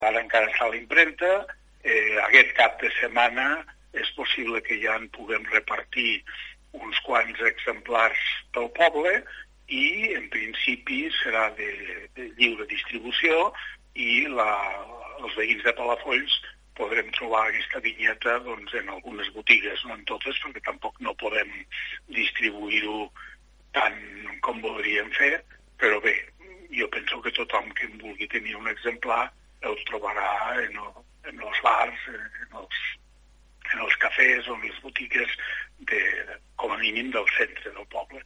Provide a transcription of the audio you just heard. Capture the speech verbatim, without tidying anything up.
Ara encara està a l'impremta, eh, aquest cap de setmana és possible que ja en puguem repartir uns quants exemplars pel poble i en principi serà de, de lliure distribució i la, els veïns de Palafolls podrem trobar aquesta vinyeta doncs, en algunes botigues, no en totes, perquè tampoc no podem distribuir-ho tant com voldríem fer, però bé, jo penso que tothom que en vulgui tenir un exemplar el trobarà en, el, en els bars, en els, en els cafès o en les botigues, de, com a mínim del centre del poble.